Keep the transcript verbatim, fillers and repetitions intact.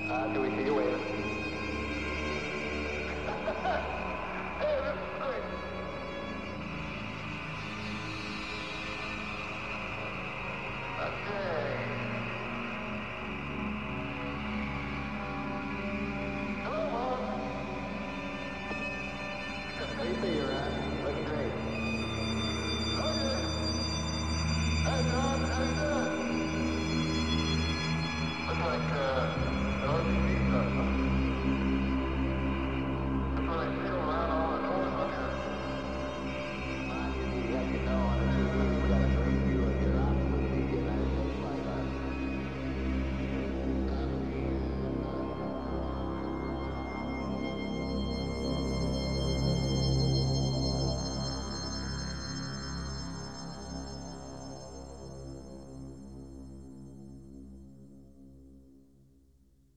Uh, do we see you waving? Hey, this is great. Okay. Hello, Mom. How you see you, Ron? Looking great. Okay. Hey, John, how you doing? Looks like, uh, those